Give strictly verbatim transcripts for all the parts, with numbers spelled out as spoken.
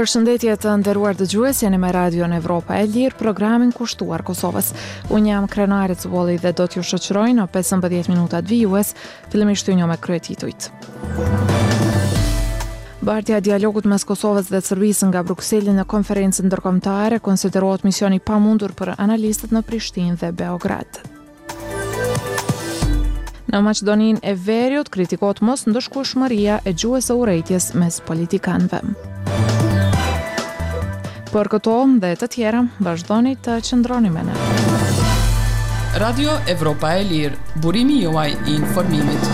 Përshëndetje të nderuar dëgjues, jeni me Radio në Evropa e Lirë, programin kushtuar Kosovës. Unë jam Krenari Cuboli dhe do t'ju shoqëroj në pesëmbëdhjetë minutat vijues, fillimisht një me kryetitujt. Bartja e dialogut mes Kosovës dhe Serbisë nga Brukseli në konferencën ndërkombëtare konsiderohet misioni pamundur për analistët në Prishtinë dhe Beograd. Në Maqedoninë e Veriut kritikohet mos ndëshkueshmëria e gjuhës së urrejtjes mes politikanëve. Për këto dhe të tjera, vazhdoni të qëndroni me ne. Radio Evropa e Lirë, burimi juaj i informimit.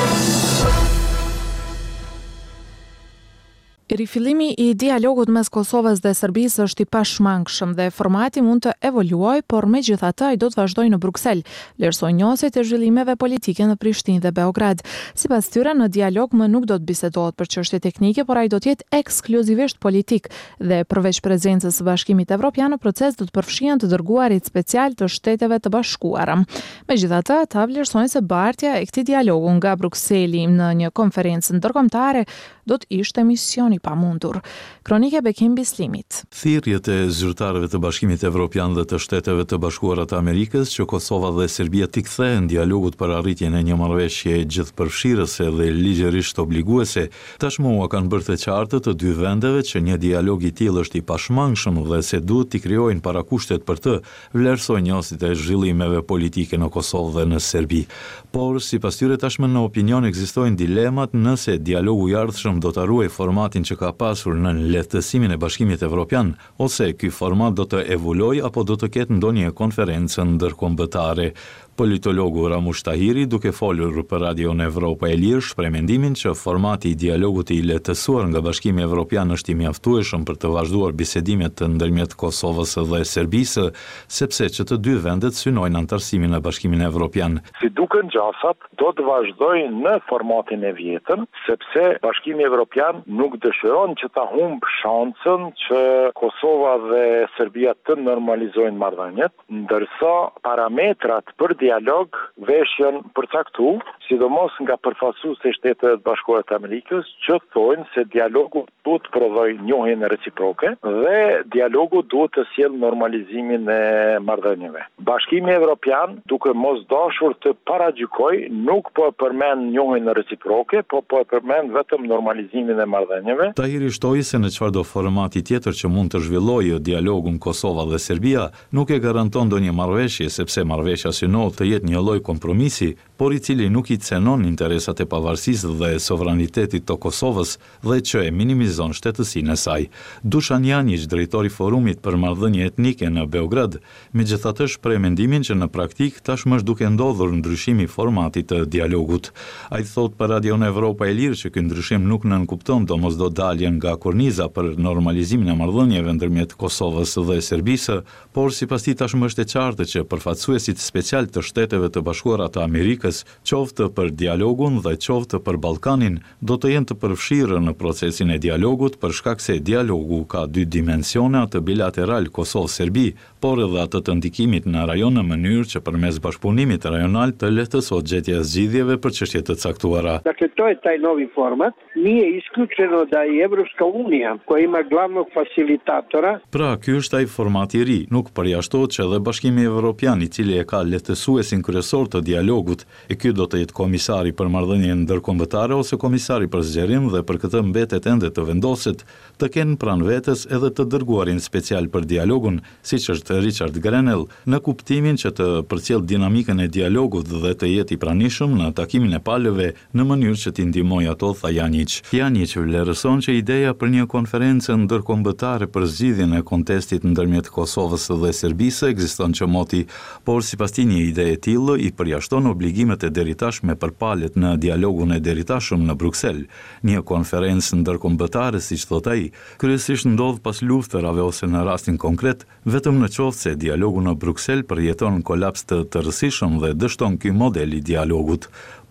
Rifillimi i dialogut mes Kosovës dhe Serbisë është i pashmangshëm dhe formati mund të evoluojë, por megjithatë ai do të vazhdojë në Bruksel, vlerësoi njësit e zhvillimeve politike në Prishtinë dhe Beograd. Sipas tyre, në dialog më nuk do të bisedohet për çështje teknike, por ai do të jetë ekskluzivisht politik dhe përveç prezencës së Bashkimit Evropian në proces do të përfshihen të dërguarit special të Shteteve të Bashkuara. Megjithatë, ata vlerësojnë se bartja e këtij dialogu nga Brukseli në një konferencë ndërkombëtare do të ishte misioni pamundur. Kronike Bekim Bislimit. Thirrjet e zyrtarëve të Bashkimit Evropian dhe të Shteteve të Bashkuara të Amerikës që Kosova dhe Serbia t'i kthehen dialogut për arritjen e një marrëveshje gjithëpërfshirëse dhe ligjërisht obliguese, tashmë u kanë bërë të qartë të dy vendeve që një dialog i tillë është i pashmangshëm dhe se duhet t'i krijojnë parakushtet për të, vlerësojnë njësit e zhvillimeve politike në Kosovë dhe në Serbi. Por sipas tyre tashmë në opinion ekzistojnë dilemat nëse dialogu i ardhshëm do të ruajë formatin që ka pasur në lehtësimin e Bashkimit Evropian, ose ky format do të evoluojë apo do të ketë ndonjë konferencë ndërkombëtare. Politologu Ramush Tahiri, duke folur për Radio në Evropa e Lirë, shpreh mendimin që formati i dialogut i lehtësuar nga Bashkimi Evropian është i mjaftueshëm për të vazhduar bisedimet ndërmjet Kosovës dhe Serbisë, sepse që të dy vendet synojnë antarësimin në Bashkimin Evropian. Si duken gjasat, do të vazhdojnë në formatin e vjetër, sepse Bashkimi Evropian nuk dëshiron që ta humb shansën që Kosova dhe Serbia të normalizojnë marrëdhëniet, ndërsa parametrat për dialog veshën përcaktu, sidomos nga përfaqësuesit e Shteteve të Bashkuara të Amerikës, që thonë se dialogu duhet të prodhojë njohjen reciproke dhe dialogu duhet të sjellë normalizimin e marrëdhënieve. Bashkimi Evropian, duke mos dashur të paragjykojë, nuk po përmend njohjen reciproke, po po përmend vetëm normalizimin e marrëdhënieve. Tahiri shtoi se në çfarëdo formati tjetër që mund të zhvillojë dialogun Kosova dhe Serbia, nuk e garanton ndonjë marrëveshje, sepse marrëveshja synon të jetë një lloj kompromisi, por i cili nuk i cenon interesat e pavarësisë dhe sovranitetit të Kosovës dhe që e minimizon shtetësinë e saj. Dušan Janjić, drejtori i Forumit për Marrëdhënie Etnike në Beograd, megjithatë shpreh mendimin që në praktik tashmë është duke ndodhur ndryshimi i formatit të dialogut. Ai thotë për Radio në Evropa e Lirë që ky ndryshim nuk nënkupton domosdoshmërinë nga korniza për normalizimin e marrëdhënieve ndërmjet Kosovës dhe Serbisë, por sipas tij tashmë është e qartë që përfaqësuesit special të Shteteve të Bashkuara të Amerikës, qoftë për dialogun dhe qoftë për Ballkanin, do të jenë të përfshirë në procesin e dialogut për shkak se dialogu ka dy dimensione, atë bilateral Kosovë-Serbi, por edhe atë të ndikimit në rajon në mënyrë që përmes bashkëpunimit rajonal të lehtësohet gjetja e zgjidhjeve për çështje të caktuara. Dakle, to je taj novi format. Nije isključeno da i Evropska unija, koja ima glavnog facilitatora. Pra, ky është ai formati i ri, nuk përjashtohet që edhe Bashkimi Evropian, i cili e ka lehtësuesin kryesor të dialogut, e ky do të jetë komisari për marrëdhënien ndërkombëtare ose komisari për zgjerim dhe për këtë mbetet ende të vendoset të kenë pranë vetes edhe të dërguarin special për dialogun, siç është Richard Grenell, në kuptimin që të përcjell dinamikën e dialogut dhe të jetë i pranishëm në takimin e palëve në mënyrë që t'i ndihmojë ato, tha Janjić. Janjić vlerëson që ideja për një konferencë ndërkombëtare për zgjidhjen e kontestit ndërmjet Kosovës dhe Serbisë ekziston që moti, por sipas tij një ide e tillë i përjashton obligimet e deritashme për palët në dialogun e deritashëm në Bruksel. Një konferencë ndërkombëtare, siç thot ai, kryesisht ndodh pas luftërave ose në rastin konkret, vetëm në qoftë se dialogu në Bruksel përjeton kolaps të tërësishëm dhe dështon ky model i dialogut.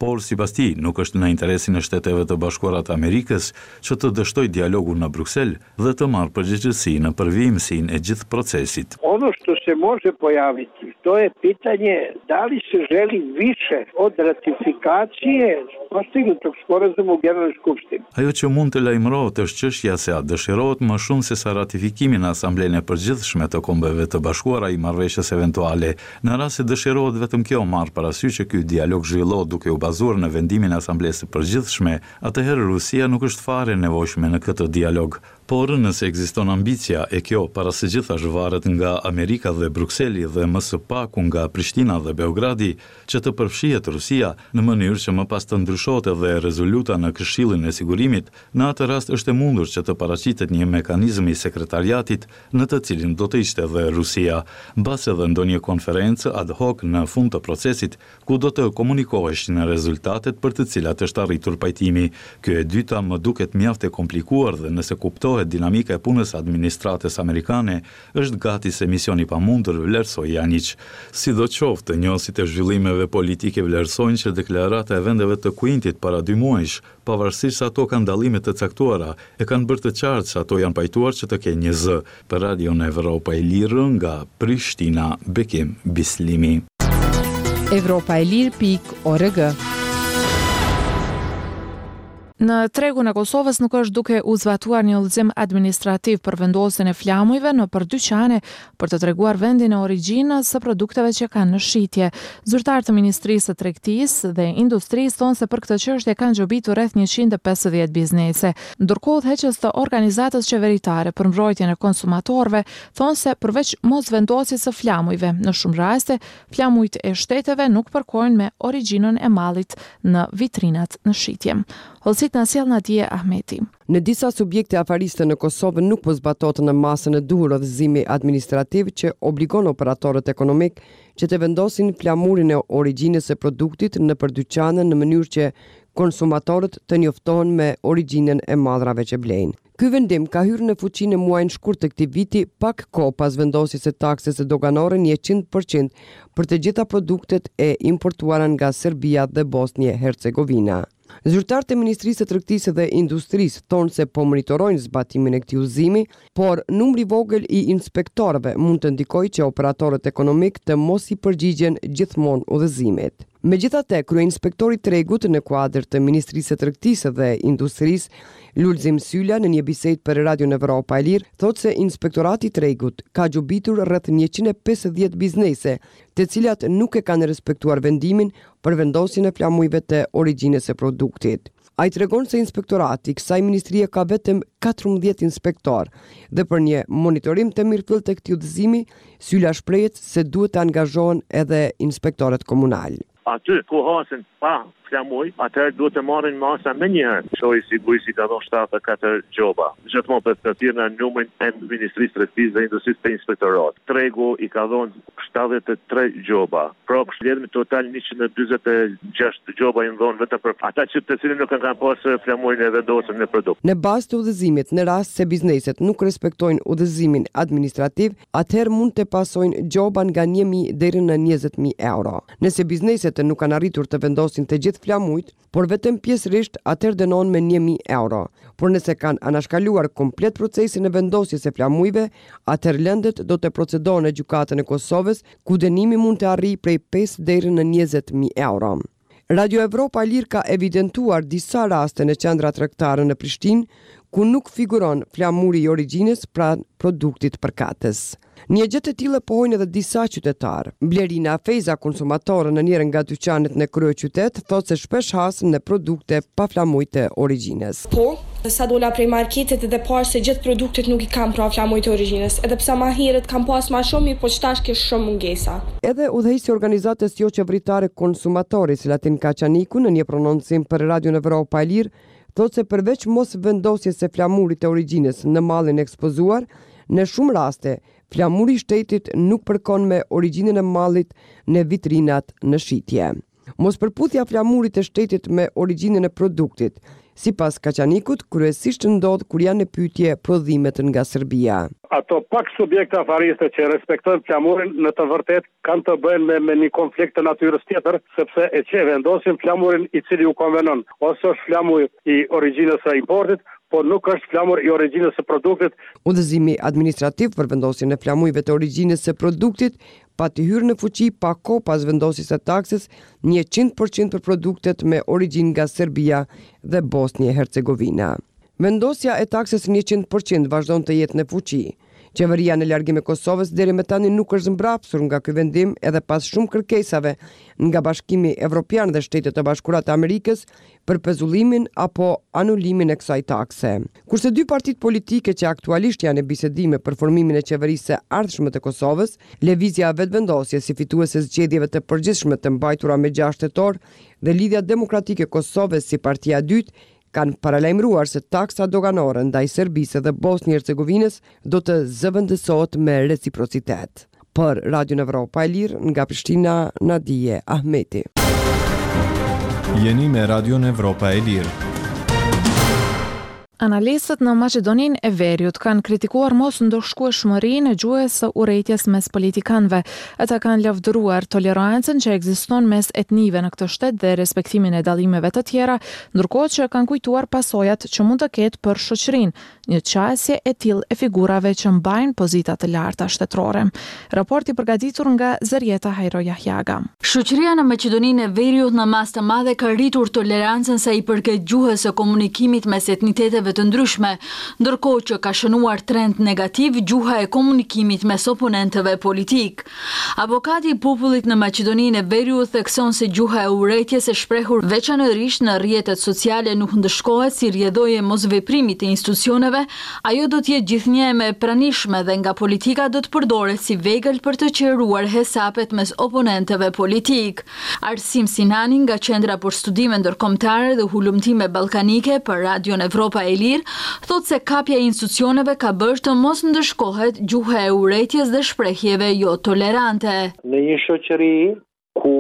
por sipas tij nuk është në interesin e Shteteve të Bashkuara të Amerikës që të dështojë dialogun në Bruksel dhe të marrë përgjegjësi në përvijimsinë e gjithë procesit. Ono što se može pojaviti, to je pitanje da li se želi više od ratifikacije postignutog sporazuma u Generalnoj skupštini. Ajo që mund të lajmërohet është çështja se a dëshirohet më shumë se sa ratifikimi në Asamblenë e Përgjithshme të Kombeve të Bashkuara i marrëveshjes eventuale. Në rast se dëshirohet vetëm kjo marr parasysh që ky dialog zhvillohet duke u bazuar në vendimin e Asamblesë së Përgjithshme, atëherë Rusia nuk është fare e nevojshme në këtë dialog. Por nëse ekziston ambicia e kjo para së gjithash varet nga Amerika dhe Brukseli dhe më së paku nga Prishtina dhe Beogradi që të përfshihet Rusia në mënyrë që më pas të ndryshohet edhe rezoluta në Këshillin e Sigurimit, në atë rast është e mundur që të paraqitet një mekanizëm i sekretariatit në të cilin do të ishte edhe Rusia, mbas edhe ndonjë konferencë ad hoc në fund të procesit ku do të komunikoheshin rezultatet për të cilat është arritur pajtimi. Ky e dyta më duket mjaft e komplikuar dhe nëse kuptohet dinamika e punës administratës amerikane, është gati se misioni pamundur, vlerësoi Janić. Sidoqoftë, njohësit e zhvillimeve politike vlerësojnë që deklarata e vendeve të Kuintit para dy muajsh, pavarësisht se ato kanë dallime të caktuara, e kanë bërë të qartë se ato janë pajtuar që të kenë një zë. Për Radion Evropa e Lirë nga Prishtina, Bekim Bislimi. Evropa e Lirë pikë org. Në tregun e Kosovës nuk është duke u zbatuar një udhëzim administrativ për vendosjen e flamujve në për dyqane për të treguar vendin e origjinës së produkteve që kanë në shitje. Zyrtar të Ministrisë së Tregtisë dhe Industrisë thonë se për këtë çështje kanë gjobitur rreth njëqind e pesëdhjetë biznese. Ndërkohë udhëheqës të organizatës qeveritare për mbrojtjen e konsumatorëve thonë se përveç mosvendosjes së flamujve, në shumë raste flamujt e shteteve nuk përkojnë me origjinën e mallit në vitrinat në shitje. Holsit në sjell Nadia Ahmeti. Në disa subjekte afariste në Kosovë nuk po zbatohet në masën e duhur udhëzimi administrativ që obligon operatorët ekonomik që të vendosin flamurin e origjinës së produktit në përdyqane në mënyrë që konsumatorët të njoftohen me origjinën e mallrave që blejnë. Ky vendim ka hyrë në fuqi në muajin shkurt të këtij viti, pak kohë pas vendosjes së taksës së doganore njëqind përqind për të gjitha produktet e importuara nga Serbia dhe Bosnje-Hercegovina. Zyrtarët e Ministrisë së Tregtisë dhe Industrisë thonë se po monitorojnë zbatimin e këtij udhëzimi, por numri i vogël i inspektorëve mund të ndikojë që operatorët ekonomik të mos i përgjigjen gjithmonë udhëzimit. Megjithatë, kryeinspektori i tregut në kuadër të Ministrisë së Tregtisë dhe Industrisë, Lulzim Sylla, në një bisedë për Radion Evropa e Lirë, thotë se Inspektorati i Tregut ka gjobitur rreth njëqind e pesëdhjetë biznese, të cilat nuk e kanë respektuar vendimin për vendosjen e flamujve të origjinës së produktit. Ai tregon se inspektorati i kësaj ministrie ka vetëm katërmbëdhjetë inspektor dhe për një monitorim të mirëfillt të këtij udhëzimi, Sylla shprehet se duhet të angazhohen edhe inspektorët komunal. Aty ku hasin pa flamuj, atëherë duhet të marrin masa më njëherë. Shohi sigurisht ka dhënë shtatë e katër gjoba. Gjithmonë për të thirrë në numrin e Ministrisë së Tregtisë dhe Industrisë të Inspektorat. Tregu i ka dhënë shtatëdhjetë e tre gjoba. Pra përshledhemi total njëqind e dyzet e gjashtë gjoba i dhënë vetëm për ata që të cilin nuk kanë pasur flamurin e vendosur në produkt. Në bazë të udhëzimit, në rast se bizneset nuk respektojnë udhëzimin administrativ, atëherë mund të pasojnë gjoba nga një mijë deri në njëzet mijë euro. Nëse bizneset nuk kanë arritur të vendosin të gjithë flamujt, por vetëm pjesërisht, atëherë dënohen me një mijë euro. Por nëse kanë anashkaluar komplet procesin e vendosjes së flamujve, atëherë lëndët do të procedohen në gjykatën e Kosovës, ku dënimi mund të arrijë prej pesë deri në njëzet mijë euro. Radio Evropa e Lirë ka evidentuar disa raste në qendra tregtare në Prishtinë, ku nuk figuron flamuri i origjinës pranë produktit përkatës. Një gjë të tillë pohojnë edhe disa qytetarë. Blerina Feza, konsumatore në njërin nga dyqanet në kryeqytet, thotë se shpesh hasin në produkte pa flamuj të origjinës. Po, sa dola prej marketit dhe parë se gjithë produktet nuk i kam pra flamuj të origjinës, edhe pse më herët kam pas më shumë, po çtash ke shumë mungesa. Edhe udhëheqësi i organizatës jo qeveritare konsumatori, Selatin Kaçaniku, në një prononcim për Radion Evropa e Lirë, thotë se përveç mos vendosjes së flamurit të origjinës në mallin ekspozuar, në shumë raste flamuri i shtetit nuk përkon me origjinën e mallit në vitrinat në shitje. Mos përputhja flamurit të shtetit me origjinën e produktit, Sipas Kaçanikut, kryesisht ndodh kur janë në pyetje prodhimet nga Serbia. Ato pak subjekte afariste që respektojnë flamurin në të vërtet kanë të bëjnë me, me një konflikt të natyrës tjetër, sepse e që vendosin flamurin i cili u konvenon. Ose është flamur i origjinës së importit, por nuk është flamur i origjinës së produktit. Udhëzimi administrativ për vendosjen e flamujve të origjinës së produktit pati hyrë në fuqi pa kohë pas vendosjes së taksës njëqind përqind për produktet me origjinë nga Serbia dhe Bosnia e Hercegovina. Vendosja e taksës njëqind përqind vazhdon të jetë në fuqi. Qeveria në largim e Kosovës deri më tani nuk është mbrapsur nga ky vendim edhe pas shumë kërkesave nga Bashkimi Evropian dhe Shtetet e Bashkuara të Amerikës për pezullimin apo anulimin e kësaj takse. Kurse dy partitë politike që aktualisht janë në bisedime për formimin e qeverisë së ardhshme të Kosovës, Lëvizja Vetëvendosje si fituese e zgjedhjeve të përgjithshme të mbajtura me gjashtë tetor dhe Lidhja Demokratike e Kosovës si partia e dytë kanë paralajmëruar se taksa doganore ndaj Serbisë dhe Bosnjë Hercegovinës do të zëvendësohet me reciprocitet. Për Radio Evropa e Lirë nga Prishtina, Nadije Ahmeti. Jeni me Radio Evropa e Lirë. Analistët në Maqedoninë e Veriut kanë kritikuar mos ndoshkueshmërinë e gjuhës së urrejtjes mes politikanëve. Ata kanë lavdëruar tolerancën që ekziston mes etnive në këtë shtet dhe respektimin e dallimeve të tjera, ndërkohë që kanë kujtuar pasojat që mund të ketë për shoqërinë, një qasje e tillë e figurave që mbajnë pozita të larta shtetërore. Raporti përgatitur nga Zërieta Hajro Jahjaga. Shoqëria në Maqedoninë e Veriut në mas të madhe ka rritur tolerancën sa i përket gjuhës së komunikimit mes etniteteve të ndryshme, ndërkohë që ka shënuar trend negativ gjuha e komunikimit mes oponentëve politik. Avokati i popullit në Maqedoninë e Veriut thekson se gjuha e urrejtjes e shprehur veçanërisht në rrjetet sociale nuk ndëshkohet si rrjedhojë e mosveprimit të institucioneve, ajo do të jetë gjithnjëherë e pranishme dhe nga politika do të përdoret si vegël për të qelruar hesapet mes oponentëve politik. Arsim Sinani nga Qendra për Studime Ndërkombëtare dhe Hulumtime Ballkanike për Radio Evropa e Lirë thot se kapja e institucioneve ka bërë të mos ndëshkohet gjuha e urrejtjes dhe shprehjeve jo tolerante. Në një shoqëri ku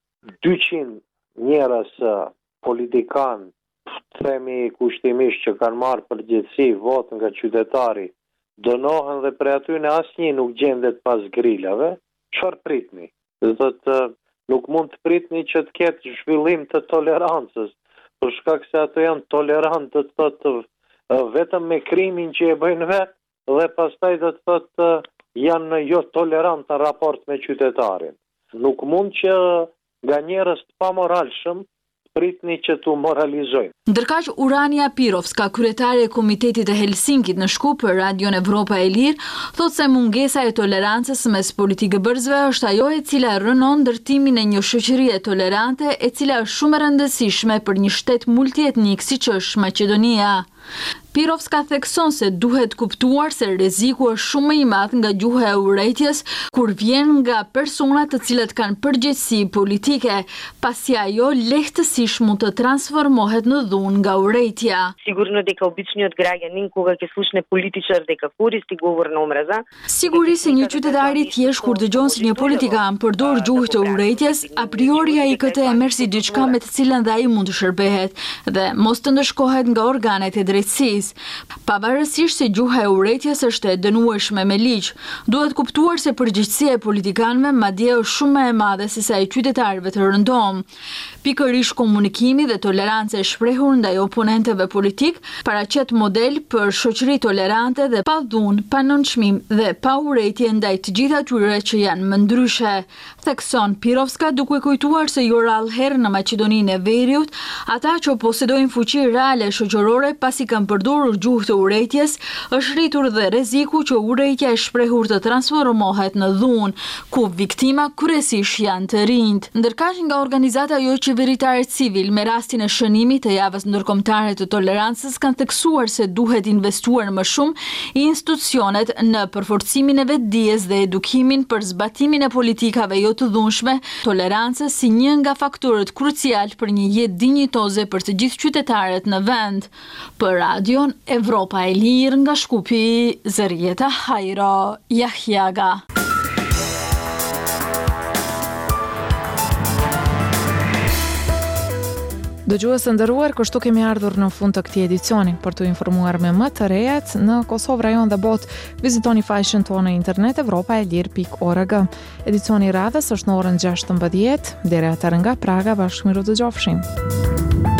dyqind njerëz politikan, themi kushtimisht që kanë marrë përgjegjësi votë nga qytetari, dënohen dhe për aty në asnjë nuk gjendet pas grilave, çfarë pritni? Do të nuk mund të pritni që të ketë zhvillim të tolerancës, për shkak se ato janë tolerantë të thotë vetëm me krimin që e bëjnë vetë dhe pastaj do të thotë janë jo tolerant në raport me qytetarin. Nuk mund që nga njerëz të pamoralshëm pritni që tu moralizojnë. Ndërkaq Urania Pirovska, kryetare e Komitetit të Helsinkit në Shkup për Radio Evropa e Lirë, thot se mungesa e tolerancës mes politikëbërësve është ajo e cila rënon ndërtimin e një shoqërie tolerante e cila është shumë e rëndësishme për një shtet multietnik siç është Maqedonia. Pirovska thekson se duhet kuptuar se rreziku është shumë më i madh nga gjuha e urrejtjes kur vjen nga persona të cilët kanë përgjegjësi politike, pasi ajo lehtësisht mund të transformohet në dhunë nga urrejtja. Sigurno дека обичниот граѓанин кога ќе слушне политичар дека користи говор на омраза. Sigurisht se një qytetar i thjesht kur dëgjon se një politikan përdor gjuhë të urrejtjes, a priori ai këtë e merr si diçka me të cilën dhe ai mund të shërbehet dhe mos të ndëshkohet nga organet e drejtësisë. Pavarësisht se gjuha e urrejtjes është e dënueshme me ligj, duhet kuptuar se përgjegjësia e politikanëve madje është shumë më e madhe se sa e qytetarëve të rëndom. Pikërisht komunikimi dhe toleranca e shprehur ndaj oponentëve politik paraqet model për shoqëri tolerante dhe pa dhunë, pa nënçmim dhe pa urrejtje ndaj të gjithë atyre që janë më ndryshe. Thekson Pirovska duke kujtuar se jo rallëherë në Maqedoninë e Veriut, ata që posedojnë fuqi reale shoqërore pasi kanë përdorur gjuhë të urrejtjes, është rritur dhe rreziku që urrejtja e shprehur të transformohet në dhunë, ku viktima kryesisht janë të rinjt. Ndërkaq nga organizata jo qeveritare civil me rastin e shënimit të javës ndërkombëtare të tolerancës kanë theksuar se duhet investuar më shumë i institucionet në përforcimin e vetdijes dhe edukimin për zbatimin e politikave jo të dhunshme, tolerancës si një nga faktorët krucial për një jetë dinjitoze për të gjithë qytetarët në vend. Për Radion Evropa e Lirë nga Shkupi, Zërieta Hajro Jahjaga. Dëgjues të nderuar, kështu kemi ardhur në fund të këtij edicioni. Për të informuar me më të rejat në Kosovë, rajon dhe botë, vizitoni faqen tonë në internet evropa e lirë pikë org. Edicioni i radhës është në orën gjashtëmbëdhjetë. Deri atëherë nga Praga, bashkëmiru të gjofshim.